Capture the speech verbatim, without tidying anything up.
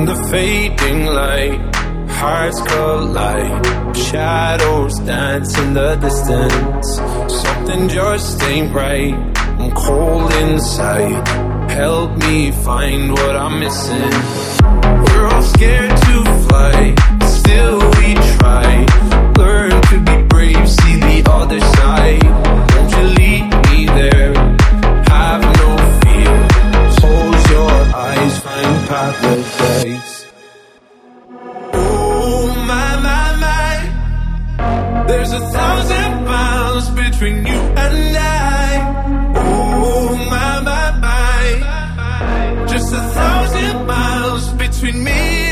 the fading light, hearts collide, shadows dance in the distance. Something just ain't right, I'm cold inside. Help me find what I'm missing. We're all scared to fly, still we try. Learn to be brave, see the other side. Won't you lead me there? Have no fear. Close your eyes, find paradise. Oh my, my, my. There's a thousand miles between you and I. Oh my, my, my. Just a thousand miles between me